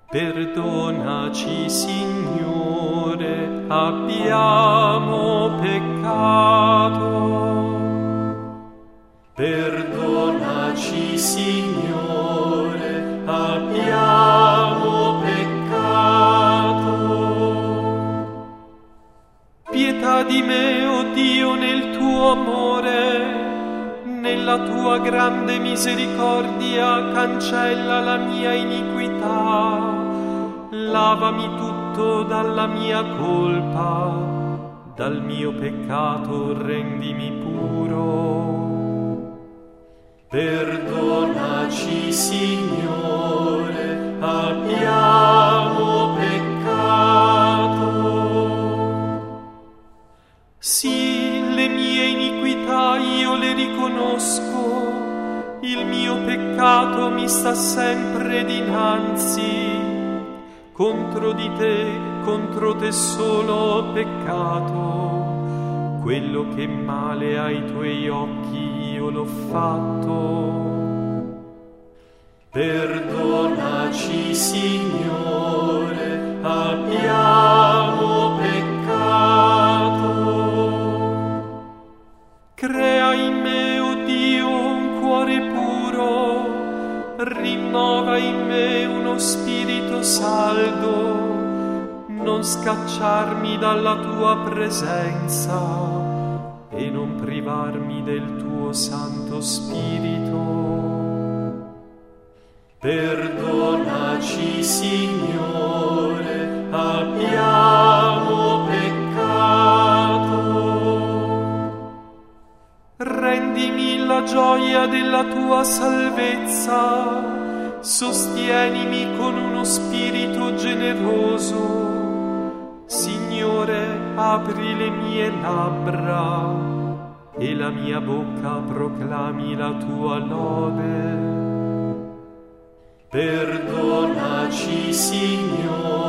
Perdonaci, Signore, abbiamo peccato. Perdonaci, Signore, abbiamo peccato. Pietà di me, o Dio, nel tuo amore. Nella tua grande misericordia cancella la mia iniquità, lavami tutto dalla mia colpa, dal mio peccato rendimi puro. Perdonaci, Signore, abbiamo peccato. Sì, le mie iniquità io le riconosco, il mio peccato mi sta sempre dinanzi. Contro di te, contro te solo ho peccato, quello che male ai tuoi occhi io l'ho fatto. Perdonaci, Signore, abbiamo peccato. Crea in me, o Dio, un cuore puro, rinnova in me uno spirito saldo, non scacciarmi dalla tua presenza e non privarmi del tuo Santo Spirito. Perdonaci, Signore, abbiamo peccato. Rendimi la gioia della tua salvezza, sostienimi con uno spirito generoso. Signore, apri le mie labbra e la mia bocca proclami la tua lode. Perdonaci, Signore,